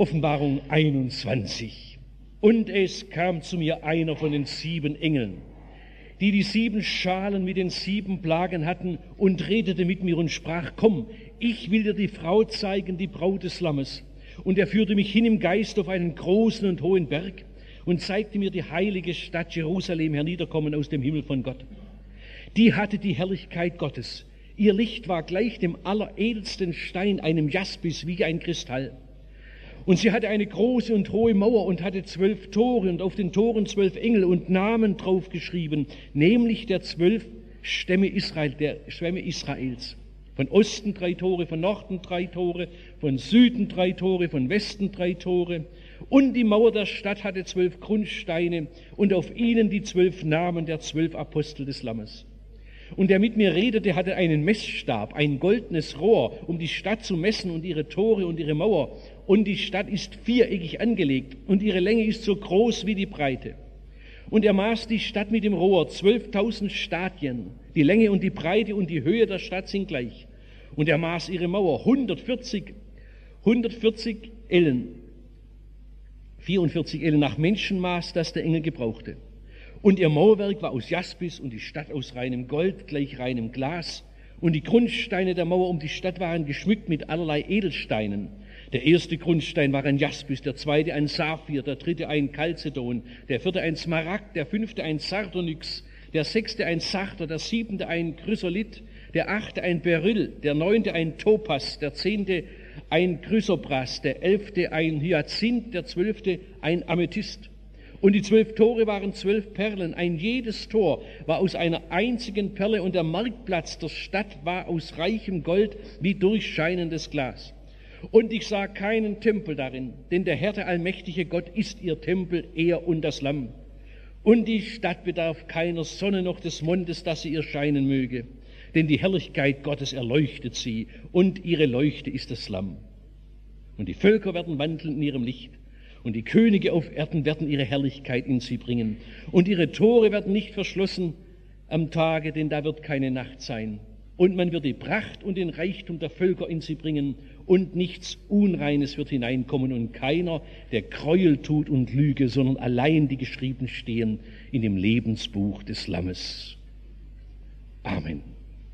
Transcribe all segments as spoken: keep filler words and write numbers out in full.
Offenbarung einundzwanzig. Und es kam zu mir einer von den sieben Engeln, die die sieben Schalen mit den sieben Plagen hatten, und redete mit mir und sprach: Komm, ich will dir die Frau zeigen, die Braut des Lammes. Und er führte mich hin im Geist auf einen großen und hohen Berg und zeigte mir die heilige Stadt Jerusalem herniederkommen aus dem Himmel von Gott. Die hatte die Herrlichkeit Gottes. Ihr Licht war gleich dem alleredelsten Stein, einem Jaspis, wie ein Kristall. Und sie hatte eine große und hohe Mauer und hatte zwölf Tore und auf den Toren zwölf Engel und Namen drauf geschrieben, nämlich der zwölf Stämme Israel, der Stämme Israels. Von Osten drei Tore, von Norden drei Tore, von Süden drei Tore, von Westen drei Tore. Und die Mauer der Stadt hatte zwölf Grundsteine und auf ihnen die zwölf Namen der zwölf Apostel des Lammes. Und der mit mir redete, hatte einen Messstab, ein goldenes Rohr, um die Stadt zu messen und ihre Tore und ihre Mauer. Und die Stadt ist viereckig angelegt und ihre Länge ist so groß wie die Breite. Und er maß die Stadt mit dem Rohr, zwölftausend Stadien. Die Länge und die Breite und die Höhe der Stadt sind gleich. Und er maß ihre Mauer, hundertvierzig, hundertvierzig Ellen, vierundvierzig Ellen nach Menschenmaß, das der Engel gebrauchte. Und ihr Mauerwerk war aus Jaspis und die Stadt aus reinem Gold, gleich reinem Glas. Und die Grundsteine der Mauer um die Stadt waren geschmückt mit allerlei Edelsteinen. Der erste Grundstein war ein Jaspis, der zweite ein Saphir, der dritte ein Chalcedon, der vierte ein Smaragd, der fünfte ein Sardonyx, der sechste ein Sachter, der siebente ein Chrysolith, der achte ein Beryl, der neunte ein Topas, der zehnte ein Chrysobras, der elfte ein Hyazinth, der zwölfte ein Amethyst. Und die zwölf Tore waren zwölf Perlen. Ein jedes Tor war aus einer einzigen Perle und der Marktplatz der Stadt war aus reichem Gold wie durchscheinendes Glas. Und ich sah keinen Tempel darin, denn der Herr, der allmächtige Gott, ist ihr Tempel, er und das Lamm. Und die Stadt bedarf keiner Sonne noch des Mondes, dass sie ihr scheinen möge, denn die Herrlichkeit Gottes erleuchtet sie und ihre Leuchte ist das Lamm. Und die Völker werden wandeln in ihrem Licht. Und die Könige auf Erden werden ihre Herrlichkeit in sie bringen. Und ihre Tore werden nicht verschlossen am Tage, denn da wird keine Nacht sein. Und man wird die Pracht und den Reichtum der Völker in sie bringen. Und nichts Unreines wird hineinkommen. Und keiner, der Gräuel tut und Lüge, sondern allein die geschrieben stehen in dem Lebensbuch des Lammes. Amen.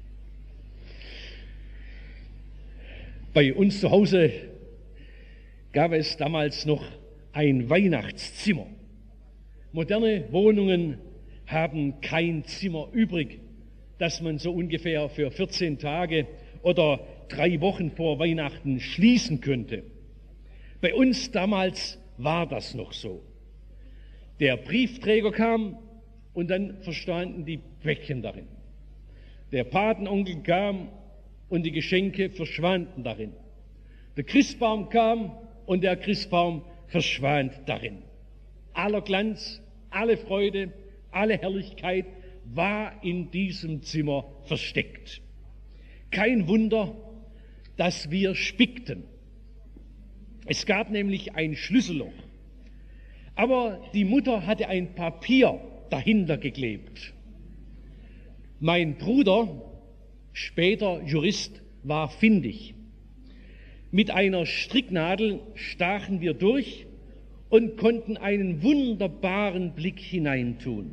Bei uns zu Hause gab es damals noch ein Weihnachtszimmer. Moderne Wohnungen haben kein Zimmer übrig, das man so ungefähr für vierzehn Tage oder drei Wochen vor Weihnachten schließen könnte. Bei uns damals war das noch so. Der Briefträger kam und dann verstanden die Päckchen darin. Der Patenonkel kam und die Geschenke verschwanden darin. Der Christbaum kam und der Christbaum verschwand darin. Aller Glanz, alle Freude, alle Herrlichkeit war in diesem Zimmer versteckt. Kein Wunder, dass wir spickten. Es gab nämlich ein Schlüsselloch. Aber die Mutter hatte ein Papier dahinter geklebt. Mein Bruder, später Jurist, war findig. Mit einer Stricknadel stachen wir durch und konnten einen wunderbaren Blick hineintun.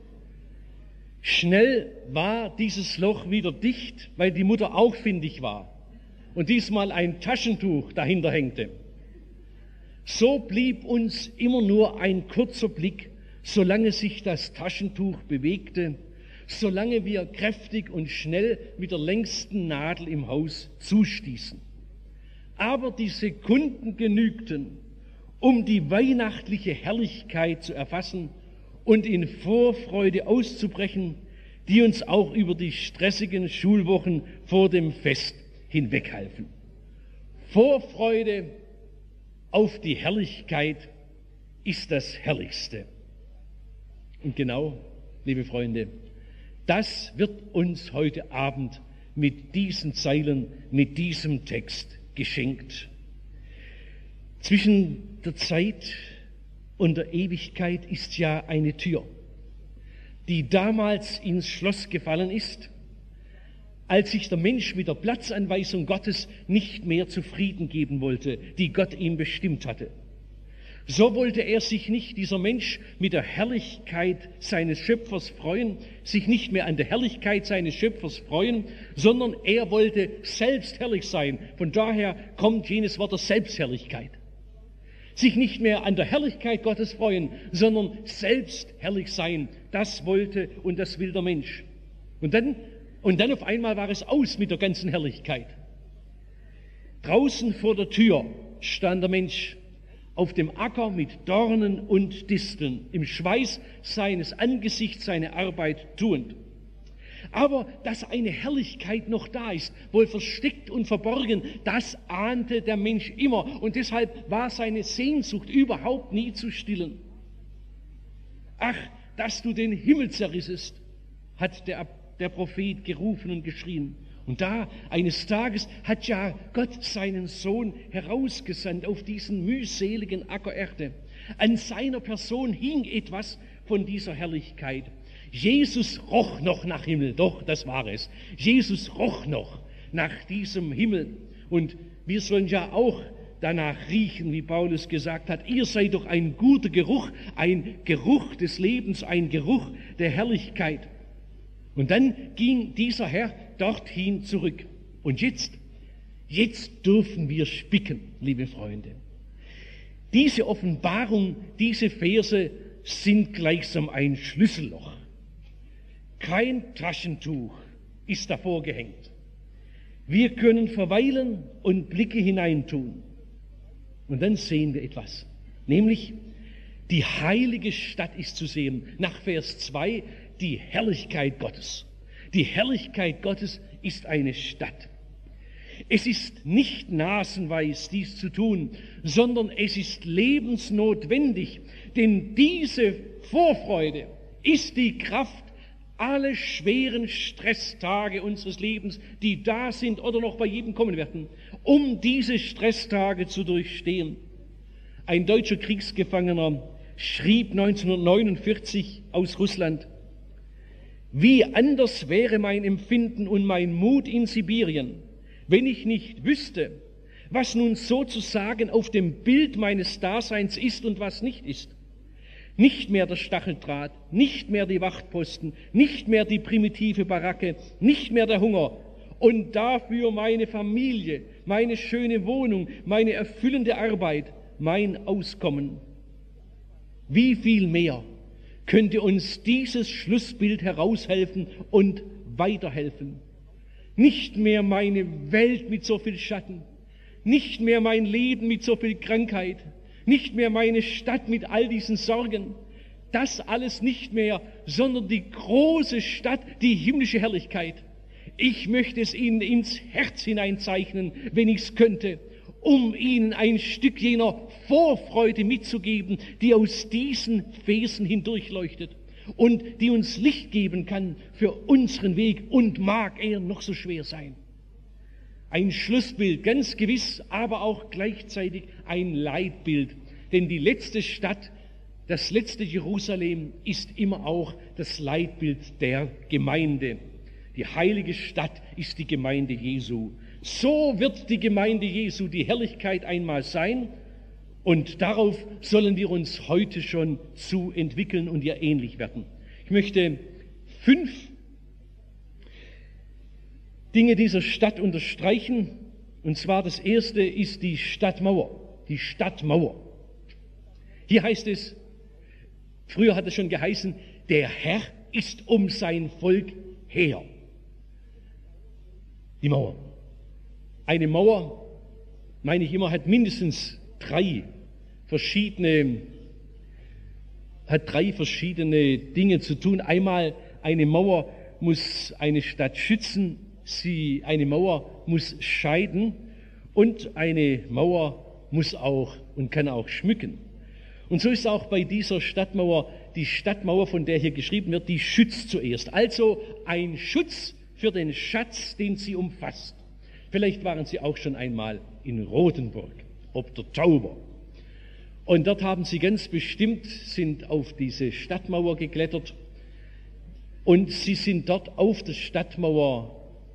Schnell war dieses Loch wieder dicht, weil die Mutter auch findig war und diesmal ein Taschentuch dahinter hängte. So blieb uns immer nur ein kurzer Blick, solange sich das Taschentuch bewegte, solange wir kräftig und schnell mit der längsten Nadel im Haus zustießen. Aber die Sekunden genügten, um die weihnachtliche Herrlichkeit zu erfassen und in Vorfreude auszubrechen, die uns auch über die stressigen Schulwochen vor dem Fest hinweghalfen. Vorfreude auf die Herrlichkeit ist das Herrlichste. Und genau, liebe Freunde, das wird uns heute Abend mit diesen Zeilen, mit diesem Text geschenkt. Zwischen der Zeit und der Ewigkeit ist ja eine Tür, die damals ins Schloss gefallen ist, als sich der Mensch mit der Platzanweisung Gottes nicht mehr zufrieden geben wollte, die Gott ihm bestimmt hatte. So wollte er sich nicht, dieser Mensch, mit der Herrlichkeit seines Schöpfers freuen, sich nicht mehr an der Herrlichkeit seines Schöpfers freuen, sondern er wollte selbst herrlich sein. Von daher kommt jenes Wort der Selbstherrlichkeit. Sich nicht mehr an der Herrlichkeit Gottes freuen, sondern selbst herrlich sein. Das wollte und das will der Mensch. Und dann, und dann auf einmal war es aus mit der ganzen Herrlichkeit. Draußen vor der Tür stand der Mensch auf dem Acker mit Dornen und Disteln, im Schweiß seines Angesichts seine Arbeit tuend. Aber dass eine Herrlichkeit noch da ist, wohl versteckt und verborgen, das ahnte der Mensch immer. Und deshalb war seine Sehnsucht überhaupt nie zu stillen. Ach, dass du den Himmel zerrissest, hat der, der Prophet gerufen und geschrien. Und da, eines Tages, hat ja Gott seinen Sohn herausgesandt auf diesen mühseligen Acker Erde. An seiner Person hing etwas von dieser Herrlichkeit. Jesus roch noch nach Himmel, doch, das war es. Jesus roch noch nach diesem Himmel. Und wir sollen ja auch danach riechen, wie Paulus gesagt hat. Ihr seid doch ein guter Geruch, ein Geruch des Lebens, ein Geruch der Herrlichkeit. Und dann ging dieser Herr dorthin zurück. Und jetzt, jetzt dürfen wir spicken, liebe Freunde. Diese Offenbarung, diese Verse sind gleichsam ein Schlüsselloch. Kein Taschentuch ist davor gehängt. Wir können verweilen und Blicke hineintun. Und dann sehen wir etwas, nämlich die heilige Stadt ist zu sehen. Nach Vers zwei, die Herrlichkeit Gottes. Die Herrlichkeit Gottes ist eine Stadt. Es ist nicht nasenweis, dies zu tun, sondern es ist lebensnotwendig, denn diese Vorfreude ist die Kraft, alle schweren Stresstage unseres Lebens, die da sind oder noch bei jedem kommen werden, um diese Stresstage zu durchstehen. Ein deutscher Kriegsgefangener schrieb neunzehnhundertneunundvierzig aus Russland: Wie anders wäre mein Empfinden und mein Mut in Sibirien, wenn ich nicht wüsste, was nun sozusagen auf dem Bild meines Daseins ist und was nicht ist. Nicht mehr der Stacheldraht, nicht mehr die Wachtposten, nicht mehr die primitive Baracke, nicht mehr der Hunger und dafür meine Familie, meine schöne Wohnung, meine erfüllende Arbeit, mein Auskommen. Wie viel mehr könnte uns dieses Schlussbild heraushelfen und weiterhelfen? Nicht mehr meine Welt mit so viel Schatten, nicht mehr mein Leben mit so viel Krankheit, nicht mehr meine Stadt mit all diesen Sorgen, das alles nicht mehr, sondern die große Stadt, die himmlische Herrlichkeit. Ich möchte es Ihnen ins Herz hineinzeichnen, wenn ich es könnte, um Ihnen ein Stück jener Vorfreude mitzugeben, die aus diesen Versen hindurchleuchtet und die uns Licht geben kann für unseren Weg, und mag er noch so schwer sein. Ein Schlussbild, ganz gewiss, aber auch gleichzeitig ein Leitbild. Denn die letzte Stadt, das letzte Jerusalem ist immer auch das Leitbild der Gemeinde. Die heilige Stadt ist die Gemeinde Jesu. So wird die Gemeinde Jesu die Herrlichkeit einmal sein, und darauf sollen wir uns heute schon zu entwickeln und ihr ähnlich werden. Ich möchte fünf Dinge dieser Stadt unterstreichen, und zwar das erste ist die Stadtmauer, die Stadtmauer. Hier heißt es, früher hat es schon geheißen, der Herr ist um sein Volk her. Die Mauer. Eine Mauer, meine ich immer, hat mindestens drei verschiedene, hat drei verschiedene Dinge zu tun. Einmal, eine Mauer muss eine Stadt schützen, sie, eine Mauer muss scheiden, und eine Mauer muss auch und kann auch schmücken. Und so ist auch bei dieser Stadtmauer, die Stadtmauer, von der hier geschrieben wird, die schützt zuerst. Also ein Schutz für den Schatz, den sie umfasst. Vielleicht waren Sie auch schon einmal in Rothenburg, ob der Tauber. Und dort haben Sie ganz bestimmt, sind auf diese Stadtmauer geklettert, und Sie sind dort auf der Stadtmauer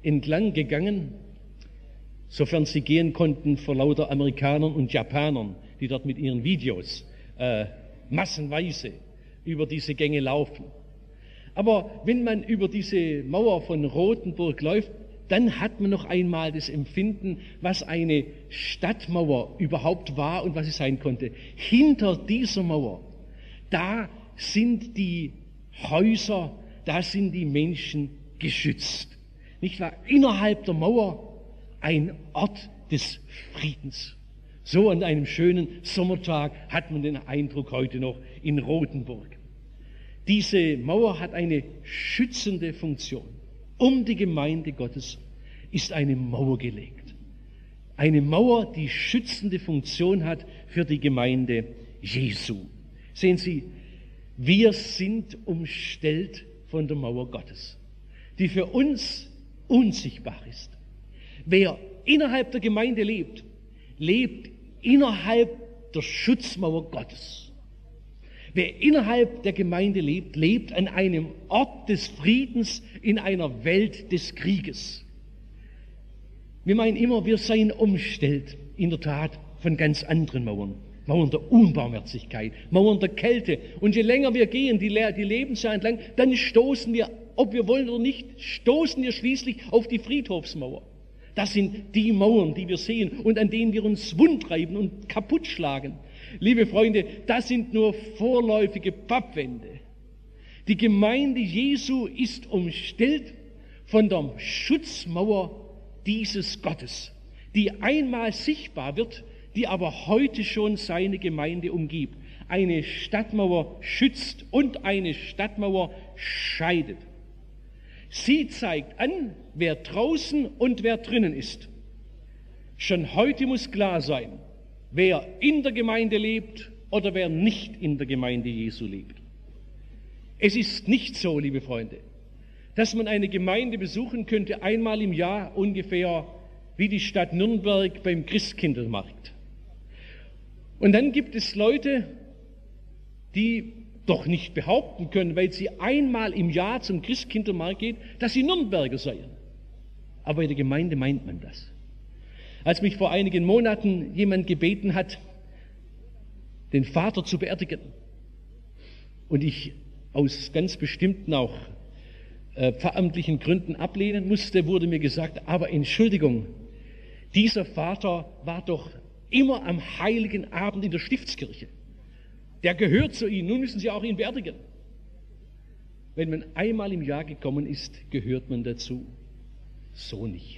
entlang gegangen, sofern sie gehen konnten, vor lauter Amerikanern und Japanern, die dort mit ihren Videos äh, massenweise über diese Gänge laufen. Aber wenn man über diese Mauer von Rothenburg läuft, dann hat man noch einmal das Empfinden, was eine Stadtmauer überhaupt war und was sie sein konnte. Hinter dieser Mauer, da sind die Häuser, da sind die Menschen geschützt. Nicht wahr? Innerhalb der Mauer ein Ort des Friedens. So an einem schönen Sommertag hat man den Eindruck heute noch in Rothenburg. Diese Mauer hat eine schützende Funktion. Um die Gemeinde Gottes ist eine Mauer gelegt. Eine Mauer, die schützende Funktion hat für die Gemeinde Jesu. Sehen Sie, wir sind umstellt von der Mauer Gottes, die für uns unsichtbar ist. Wer innerhalb der Gemeinde lebt, lebt innerhalb der Schutzmauer Gottes. Wer innerhalb der Gemeinde lebt, lebt an einem Ort des Friedens in einer Welt des Krieges. Wir meinen immer, wir seien umstellt, in der Tat, von ganz anderen Mauern. Mauern der Unbarmherzigkeit, Mauern der Kälte. Und je länger wir gehen, die, Le- die Lebensjahre entlang, dann stoßen wir, ob wir wollen oder nicht, stoßen wir schließlich auf die Friedhofsmauer. Das sind die Mauern, die wir sehen und an denen wir uns wundreiben und kaputt schlagen. Liebe Freunde, das sind nur vorläufige Pappwände. Die Gemeinde Jesu ist umstellt von der Schutzmauer dieses Gottes, die einmal sichtbar wird, die aber heute schon seine Gemeinde umgibt. Eine Stadtmauer schützt und eine Stadtmauer scheidet. Sie zeigt an, wer draußen und wer drinnen ist. Schon heute muss klar sein, wer in der Gemeinde lebt oder wer nicht in der Gemeinde Jesu lebt. Es ist nicht so, liebe Freunde, dass man eine Gemeinde besuchen könnte, einmal im Jahr ungefähr wie die Stadt Nürnberg beim Christkindlmarkt. Und dann gibt es Leute, die doch nicht behaupten können, weil sie einmal im Jahr zum Christkindlmarkt gehen, dass sie Nürnberger seien. Aber in der Gemeinde meint man das. Als mich vor einigen Monaten jemand gebeten hat, den Vater zu beerdigen, und ich aus ganz bestimmten auch äh, pfarramtlichen Gründen ablehnen musste, wurde mir gesagt, aber Entschuldigung, dieser Vater war doch immer am heiligen Abend in der Stiftskirche. Der gehört zu Ihnen, nun müssen Sie auch ihn beerdigen. Wenn man einmal im Jahr gekommen ist, gehört man dazu. So nicht.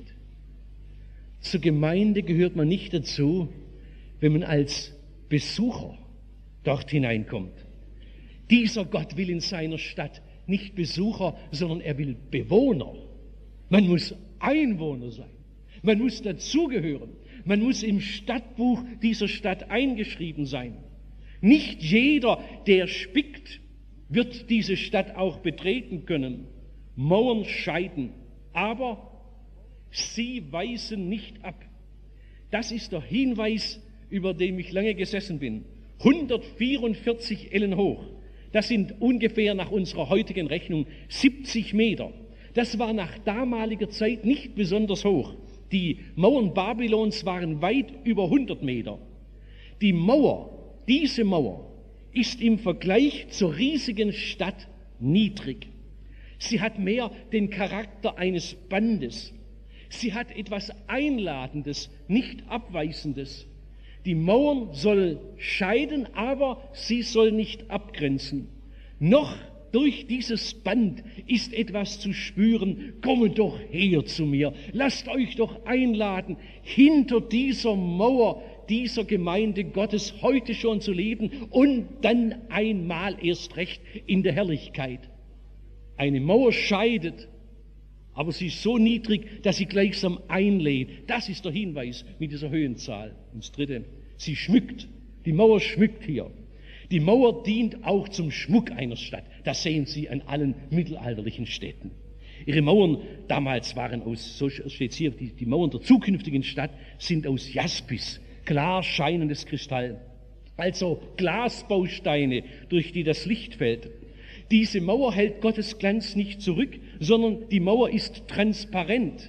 Zur Gemeinde gehört man nicht dazu, wenn man als Besucher dort hineinkommt. Dieser Gott will in seiner Stadt nicht Besucher, sondern er will Bewohner. Man muss Einwohner sein. Man muss dazugehören. Man muss im Stadtbuch dieser Stadt eingeschrieben sein. Nicht jeder, der spickt, wird diese Stadt auch betreten können. Mauern scheiden, aber sie weisen nicht ab. Das ist der Hinweis, über den ich lange gesessen bin. hundertvierundvierzig Ellen hoch. Das sind ungefähr nach unserer heutigen Rechnung siebzig Meter. Das war nach damaliger Zeit nicht besonders hoch. Die Mauern Babylons waren weit über hundert Meter. Die Mauer, diese Mauer, ist im Vergleich zur riesigen Stadt niedrig. Sie hat mehr den Charakter eines Bandes. Sie hat etwas Einladendes, nicht Abweisendes. Die Mauern soll scheiden, aber sie soll nicht abgrenzen. Noch durch dieses Band ist etwas zu spüren. Kommt doch her zu mir. Lasst euch doch einladen, hinter dieser Mauer dieser Gemeinde Gottes heute schon zu leben und dann einmal erst recht in der Herrlichkeit. Eine Mauer scheidet, aber sie ist so niedrig, dass sie gleichsam einlädt. Das ist der Hinweis mit dieser Höhenzahl. Und das Dritte, sie schmückt. Die Mauer schmückt hier. Die Mauer dient auch zum Schmuck einer Stadt. Das sehen Sie an allen mittelalterlichen Städten. Ihre Mauern damals waren aus, so steht es hier, die, die Mauern der zukünftigen Stadt sind aus Jaspis, klar scheinendes Kristall. Also Glasbausteine, durch die das Licht fällt. Diese Mauer hält Gottes Glanz nicht zurück, sondern die Mauer ist transparent.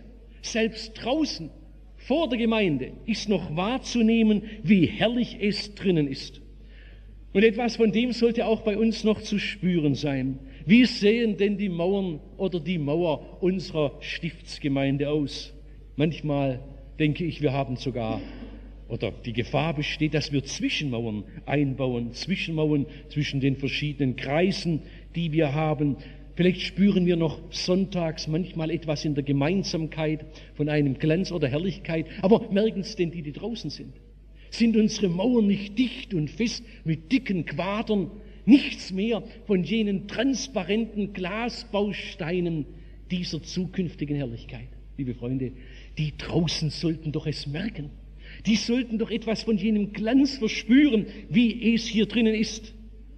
Selbst draußen, vor der Gemeinde, ist noch wahrzunehmen, wie herrlich es drinnen ist. Und etwas von dem sollte auch bei uns noch zu spüren sein. Wie sehen denn die Mauern oder die Mauer unserer Stiftsgemeinde aus? Manchmal denke ich, wir haben sogar, oder die Gefahr besteht, dass wir Zwischenmauern einbauen, Zwischenmauern zwischen den verschiedenen Kreisen, die wir haben. Vielleicht spüren wir noch sonntags manchmal etwas in der Gemeinsamkeit von einem Glanz oder Herrlichkeit. Aber merken es denn die, die draußen sind? Sind unsere Mauern nicht dicht und fest mit dicken Quadern? Nichts mehr von jenen transparenten Glasbausteinen dieser zukünftigen Herrlichkeit. Liebe Freunde, die draußen sollten doch es merken. Die sollten doch etwas von jenem Glanz verspüren, wie es hier drinnen ist.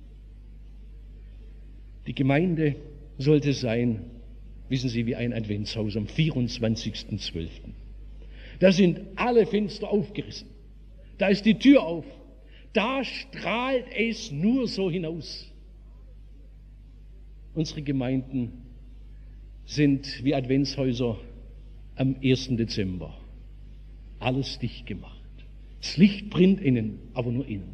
Die Gemeinde sollte sein, wissen Sie, wie ein Adventshaus am vierundzwanzigsten zwölften Da sind alle Fenster aufgerissen. Da ist die Tür auf. Da strahlt es nur so hinaus. Unsere Gemeinden sind wie Adventshäuser am ersten Dezember. Alles dicht gemacht. Das Licht brennt innen, aber nur innen.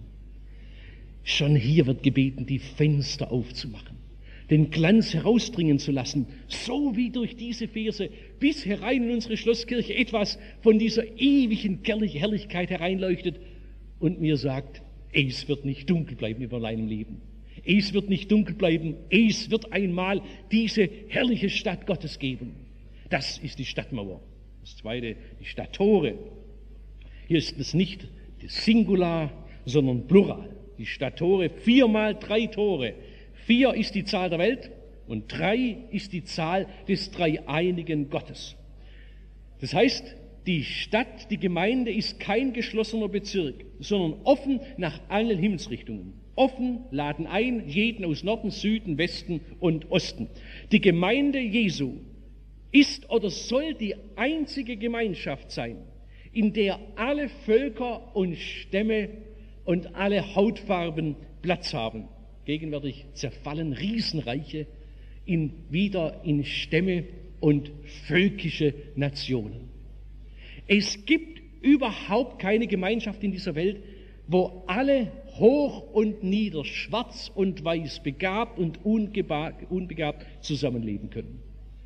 Schon hier wird gebeten, die Fenster aufzumachen, den Glanz herausdringen zu lassen, so wie durch diese Verse bis herein in unsere Schlosskirche etwas von dieser ewigen Herrlichkeit hereinleuchtet und mir sagt, es wird nicht dunkel bleiben über meinem Leben. Es wird nicht dunkel bleiben. Es wird einmal diese herrliche Stadt Gottes geben. Das ist die Stadtmauer. Das zweite, die Stadttore. Hier ist es nicht das Singular, sondern Plural. Die Stadttore, viermal drei Tore. Vier ist die Zahl der Welt und drei ist die Zahl des dreieinigen Gottes. Das heißt, die Stadt, die Gemeinde ist kein geschlossener Bezirk, sondern offen nach allen Himmelsrichtungen. Offen, laden ein, jeden aus Norden, Süden, Westen und Osten. Die Gemeinde Jesu ist oder soll die einzige Gemeinschaft sein, in der alle Völker und Stämme und alle Hautfarben Platz haben. Gegenwärtig zerfallen Riesenreiche in, wieder in Stämme und völkische Nationen. Es gibt überhaupt keine Gemeinschaft in dieser Welt, wo alle hoch und nieder, schwarz und weiß, begabt und unbegabt zusammenleben können.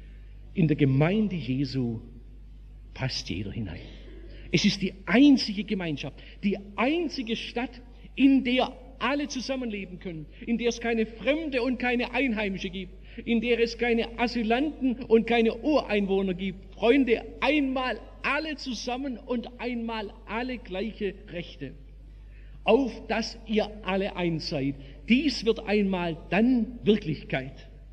In der Gemeinde Jesu passt jeder hinein. Es ist die einzige Gemeinschaft, die einzige Stadt, in der alle zusammenleben können, in der es keine Fremde und keine Einheimische gibt, in der es keine Asylanten und keine Ureinwohner gibt. Freunde, einmal alle zusammen und einmal alle gleiche Rechte. Auf dass ihr alle eins seid. Dies wird einmal dann Wirklichkeit.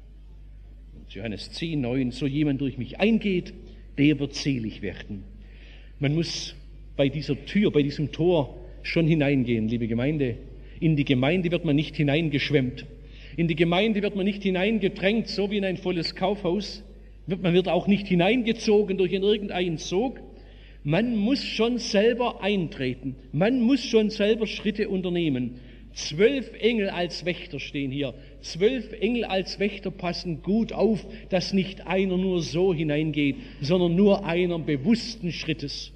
Johannes zehn, neun, so jemand durch mich eingeht, der wird selig werden. Man muss bei dieser Tür, bei diesem Tor schon hineingehen, liebe Gemeinde. In die Gemeinde wird man nicht hineingeschwemmt. In die Gemeinde wird man nicht hineingedrängt, so wie in ein volles Kaufhaus. Man wird auch nicht hineingezogen durch irgendeinen Sog. Man muss schon selber eintreten. Man muss schon selber Schritte unternehmen. Zwölf Engel als Wächter stehen hier. Zwölf Engel als Wächter passen gut auf, dass nicht einer nur so hineingeht, sondern nur einer bewussten Schrittes.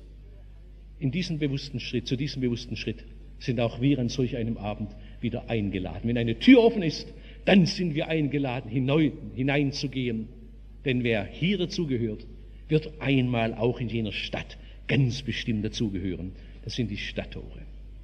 In diesen bewussten Schritt, zu diesem bewussten Schritt sind auch wir an solch einem Abend wieder eingeladen. Wenn eine Tür offen ist, dann sind wir eingeladen, hinein, hineinzugehen. Denn wer hier dazugehört, wird einmal auch in jener Stadt ganz bestimmt dazugehören. Das sind die Stadttore.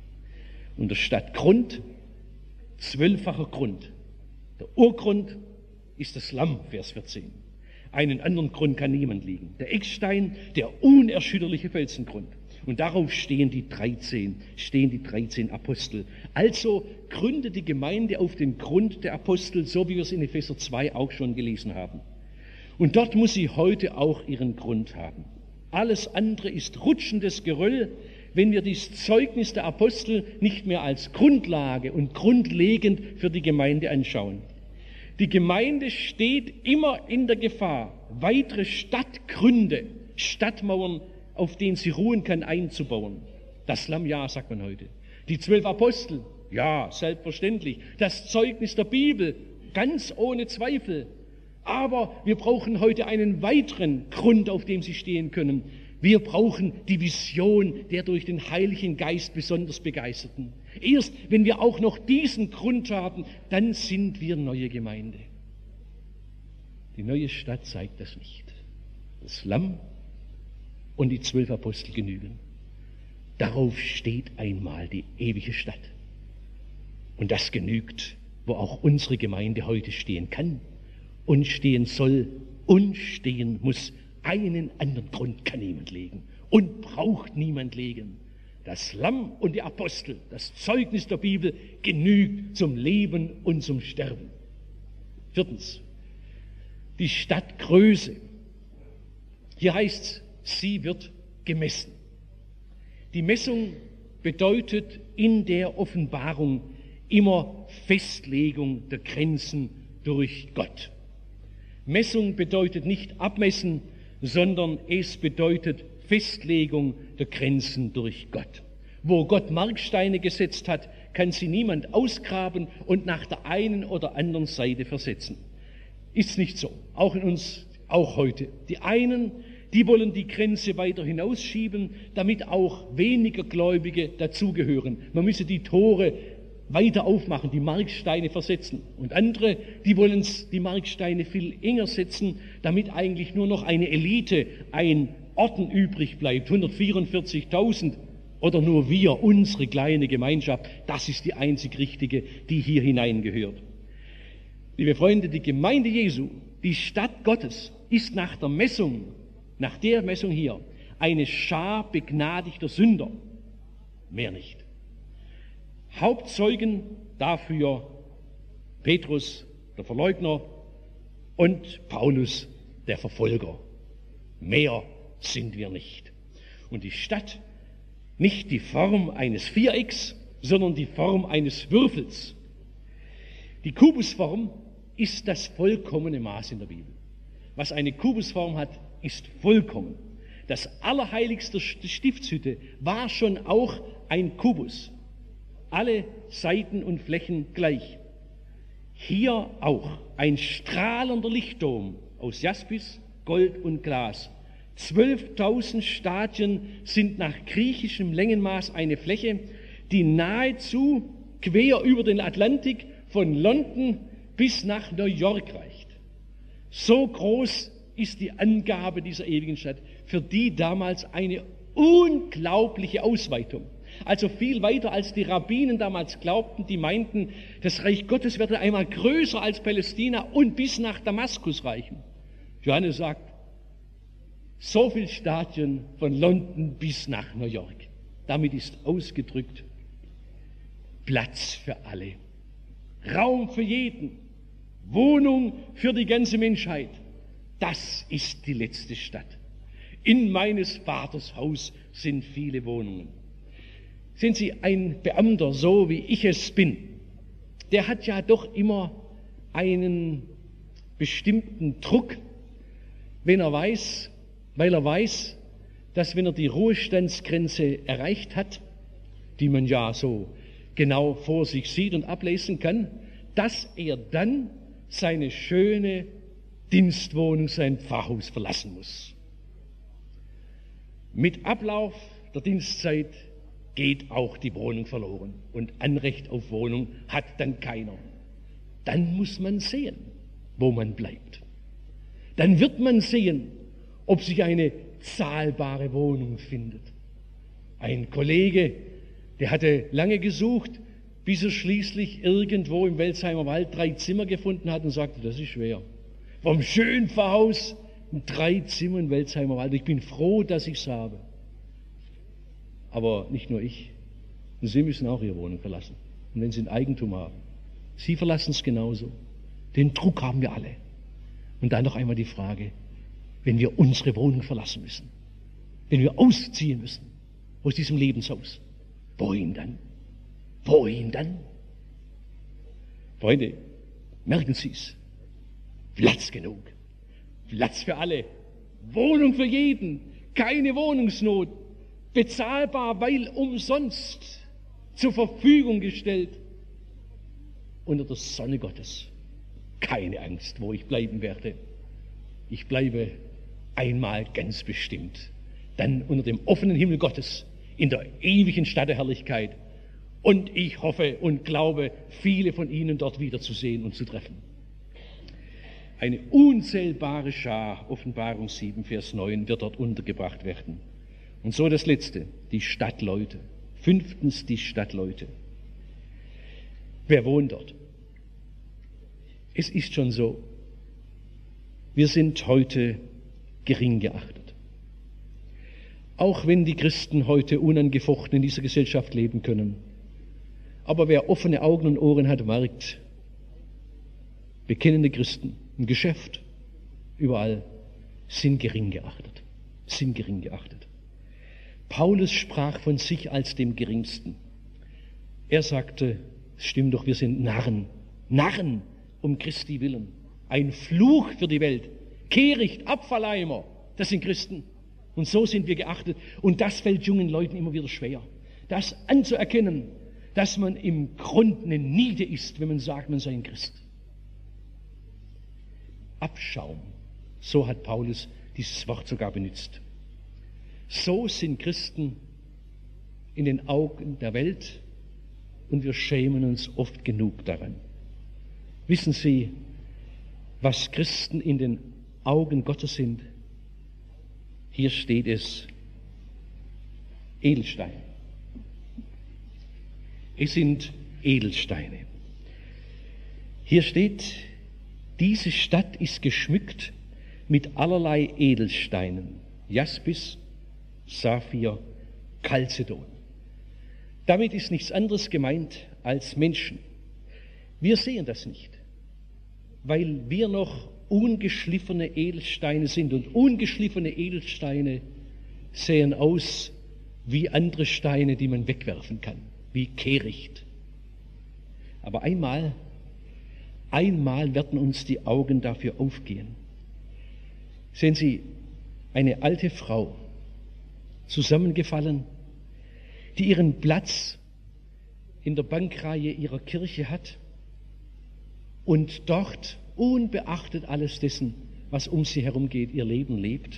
Und der Stadtgrund, zwölffacher Grund. Der Urgrund ist das Lamm, Vers vierzehn. Einen anderen Grund kann niemand liegen. Der Eckstein, der unerschütterliche Felsengrund. Und darauf stehen die dreizehn, stehen die dreizehn Apostel. Also gründet die Gemeinde auf den Grund der Apostel, so wie wir es in Epheser zwei auch schon gelesen haben. Und dort muss sie heute auch ihren Grund haben. Alles andere ist rutschendes Geröll, wenn wir das Zeugnis der Apostel nicht mehr als Grundlage und grundlegend für die Gemeinde anschauen. Die Gemeinde steht immer in der Gefahr, weitere Stadtgründe, Stadtmauern, auf denen sie ruhen kann, einzubauen. Das Lamm, ja, sagt man heute. Die zwölf Apostel, ja, selbstverständlich. Das Zeugnis der Bibel, ganz ohne Zweifel. Aber wir brauchen heute einen weiteren Grund, auf dem sie stehen können. Wir brauchen die Vision der durch den Heiligen Geist besonders Begeisterten. Erst wenn wir auch noch diesen Grund haben, dann sind wir neue Gemeinde. Die neue Stadt zeigt das nicht. Das Lamm und die zwölf Apostel genügen. Darauf steht einmal die ewige Stadt. Und das genügt, wo auch unsere Gemeinde heute stehen kann und stehen soll und stehen muss. Einen anderen Grund kann niemand legen und braucht niemand legen. Das Lamm und die Apostel, das Zeugnis der Bibel, genügt zum Leben und zum Sterben. Viertens, die Stadtgröße. Hier heißt es, sie wird gemessen. Die Messung bedeutet in der Offenbarung immer Festlegung der Grenzen durch Gott. Messung bedeutet nicht abmessen, sondern es bedeutet Festlegung der Grenzen durch Gott. Wo Gott Marksteine gesetzt hat, kann sie niemand ausgraben und nach der einen oder anderen Seite versetzen. Ist nicht so, auch in uns, auch heute. Die einen, die wollen die Grenze weiter hinausschieben, damit auch weniger Gläubige dazugehören. Man müsse die Tore weiter aufmachen, die Marksteine versetzen. Und andere, die wollen die Marksteine viel enger setzen, damit eigentlich nur noch eine Elite, ein Orden übrig bleibt, hundertvierundvierzigtausend oder nur wir, unsere kleine Gemeinschaft. Das ist die einzig richtige, die hier hineingehört. Liebe Freunde, die Gemeinde Jesu, die Stadt Gottes, ist nach der Messung, nach der Messung hier, eine Schar begnadigter Sünder. Mehr nicht. Hauptzeugen dafür Petrus, der Verleugner, und Paulus, der Verfolger. Mehr sind wir nicht. Und die Stadt, nicht die Form eines Vierecks, sondern die Form eines Würfels. Die Kubusform ist das vollkommene Maß in der Bibel. Was eine Kubusform hat, ist vollkommen. Das Allerheiligste der Stiftshütte war schon auch ein Kubus. Alle Seiten und Flächen gleich. Hier auch ein strahlender Lichtdom aus Jaspis, Gold und Glas. Zwölftausend Stadien sind nach griechischem Längenmaß eine Fläche, die nahezu quer über den Atlantik von London bis nach New York reicht. So groß ist die Angabe dieser ewigen Stadt, für die damals eine unglaubliche Ausweitung. Also viel weiter als die Rabbinen damals glaubten, die meinten, das Reich Gottes werde einmal größer als Palästina und bis nach Damaskus reichen. Johannes sagt, so viel Stadien von London bis nach New York. Damit ist ausgedrückt Platz für alle, Raum für jeden, Wohnung für die ganze Menschheit. Das ist die letzte Stadt. In meines Vaters Haus sind viele Wohnungen. Sehen Sie, ein Beamter, so wie ich es bin, der hat ja doch immer einen bestimmten Druck, wenn er weiß, weil er weiß, dass wenn er die Ruhestandsgrenze erreicht hat, die man ja so genau vor sich sieht und ablesen kann, dass er dann seine schöne Dienstwohnung, sein Pfarrhaus verlassen muss. Mit Ablauf der Dienstzeit geht auch die Wohnung verloren und Anrecht auf Wohnung hat dann keiner. Dann muss man sehen, wo man bleibt. Dann wird man sehen, ob sich eine zahlbare Wohnung findet. Ein Kollege, der hatte lange gesucht, bis er schließlich irgendwo im Welsheimer Wald drei Zimmer gefunden hat und sagte, das ist schwer. Vom schönen Pfarrhaus drei Zimmer im Welsheimer Wald. Ich bin froh, dass ich es habe. Aber nicht nur ich. Und Sie müssen auch Ihre Wohnung verlassen. Und wenn Sie ein Eigentum haben. Sie verlassen es genauso. Den Druck haben wir alle. Und dann noch einmal die Frage, wenn wir unsere Wohnung verlassen müssen, wenn wir ausziehen müssen aus diesem Lebenshaus, wohin dann? Wohin dann? Freunde, merken Sie es. Platz genug. Platz für alle. Wohnung für jeden. Keine Wohnungsnot. Bezahlbar, weil umsonst zur Verfügung gestellt. Unter der Sonne Gottes. keine Angst, wo ich bleiben werde. Ich bleibe einmal ganz bestimmt, dann unter dem offenen Himmel Gottes, in der ewigen Stadt der Herrlichkeit. Und ich hoffe und glaube, viele von Ihnen dort wiederzusehen und zu treffen. Eine unzählbare Schar, Offenbarung sieben, Vers neun, wird dort untergebracht werden. Und so das Letzte, die Stadtleute. Fünftens, die Stadtleute. Wer wohnt dort? Es ist schon so, wir sind heute gering geachtet. Auch wenn die Christen heute unangefochten in dieser Gesellschaft leben können. Aber wer offene Augen und Ohren hat, merkt, bekennende Christen im Geschäft, überall, sind gering geachtet. Sind gering geachtet. Paulus sprach von sich als dem Geringsten. Er sagte, es stimmt doch, wir sind Narren. Narren um Christi willen. Ein Fluch für die Welt. Kehricht, Abfalleimer, das sind Christen. Und so sind wir geachtet. Und das fällt jungen Leuten immer wieder schwer. Das anzuerkennen, dass man im Grunde eine Niete ist, wenn man sagt, man sei ein Christ. Abschaum, so hat Paulus dieses Wort sogar benutzt. So sind Christen in den Augen der Welt und wir schämen uns oft genug daran. Wissen Sie, was Christen in den Augen Gottes sind? Hier steht es, Edelsteine. Es sind Edelsteine. Hier steht, diese Stadt ist geschmückt mit allerlei Edelsteinen. Jaspis, Saphir, Chalcedon. Damit ist nichts anderes gemeint als Menschen. Wir sehen das nicht, weil wir noch ungeschliffene Edelsteine sind. Und ungeschliffene Edelsteine sehen aus wie andere Steine, die man wegwerfen kann, wie Kehricht. Aber einmal, einmal werden uns die Augen dafür aufgehen. Sehen Sie, eine alte Frau, zusammengefallen, die ihren Platz in der Bankreihe ihrer Kirche hat und dort, unbeachtet alles dessen, was um sie herum geht, ihr Leben lebt,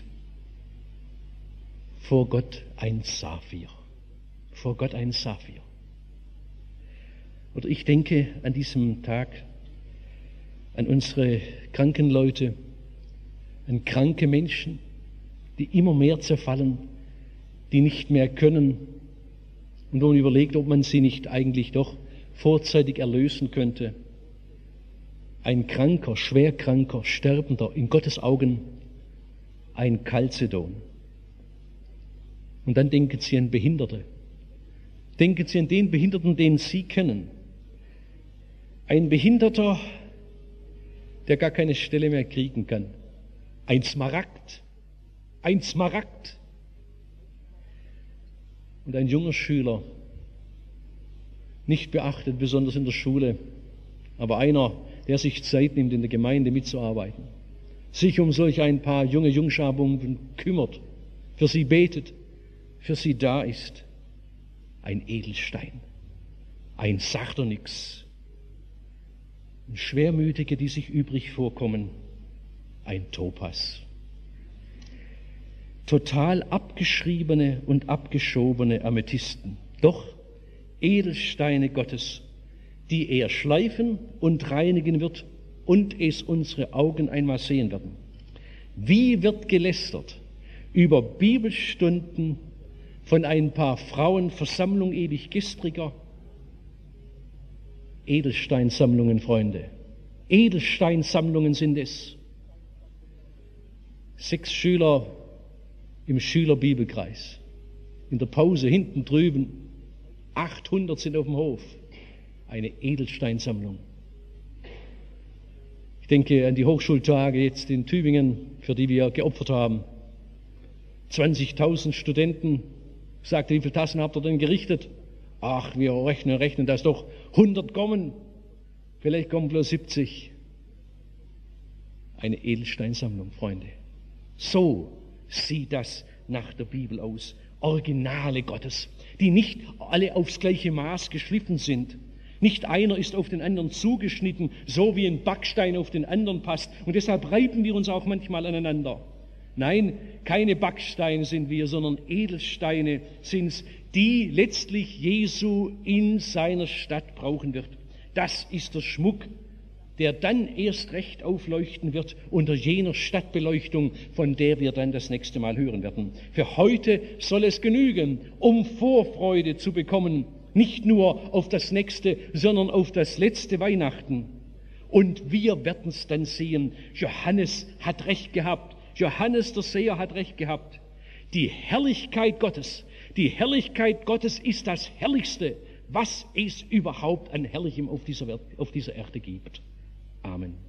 vor Gott ein Saphir. Vor Gott ein Saphir. Oder ich denke an diesem Tag an unsere kranken Leute, an kranke Menschen, die immer mehr zerfallen, die nicht mehr können und wo man überlegt, ob man sie nicht eigentlich doch vorzeitig erlösen könnte. Ein Kranker, Schwerkranker, Sterbender, in Gottes Augen ein Chalcedon. Und dann denken Sie an Behinderte. Denken Sie an den Behinderten, den Sie kennen. Ein Behinderter, der gar keine Stelle mehr kriegen kann. Ein Smaragd. Ein Smaragd. Und ein junger Schüler, nicht beachtet, besonders in der Schule, aber einer, der sich Zeit nimmt, in der Gemeinde mitzuarbeiten, sich um solch ein paar junge Jungscharbungen kümmert, für sie betet, für sie da ist. Ein Edelstein, ein Sardonyx, ein Schwermütige, die sich übrig vorkommen, ein Topas. Total abgeschriebene und abgeschobene Amethysten, doch Edelsteine Gottes, die er schleifen und reinigen wird und es unsere Augen einmal sehen werden. Wie wird gelästert über Bibelstunden von ein paar Frauen, Versammlung ewig gestriger? Edelsteinsammlungen, Freunde. Edelsteinsammlungen sind es. Sechs Schüler im Schülerbibelkreis. In der Pause hinten drüben. achthundert sind auf dem Hof. Eine Edelsteinsammlung. Ich denke an die Hochschultage jetzt in Tübingen, für die wir geopfert haben. zwanzigtausend Studenten. Ich sagte, wie viele Tassen habt ihr denn gerichtet? Ach, wir rechnen, rechnen, dass doch hundert kommen. Vielleicht kommen bloß siebzig. Eine Edelsteinsammlung, Freunde. So sieht das nach der Bibel aus. Originale Gottes, die nicht alle aufs gleiche Maß geschliffen sind, Nicht einer ist auf den anderen zugeschnitten, so wie ein Backstein auf den anderen passt. Und deshalb reiben wir uns auch manchmal aneinander. Nein, keine Backsteine sind wir, sondern Edelsteine sind es, die letztlich Jesu in seiner Stadt brauchen wird. Das ist der Schmuck, der dann erst recht aufleuchten wird unter jener Stadtbeleuchtung, von der wir dann das nächste Mal hören werden. Für heute soll es genügen, um Vorfreude zu bekommen, nicht nur auf das nächste, sondern auf das letzte Weihnachten. Und wir werden es dann sehen. Johannes hat recht gehabt. Johannes der Seher hat recht gehabt. Die Herrlichkeit Gottes, die Herrlichkeit Gottes ist das Herrlichste, was es überhaupt an Herrlichem auf dieser Welt, auf dieser Erde gibt. Amen.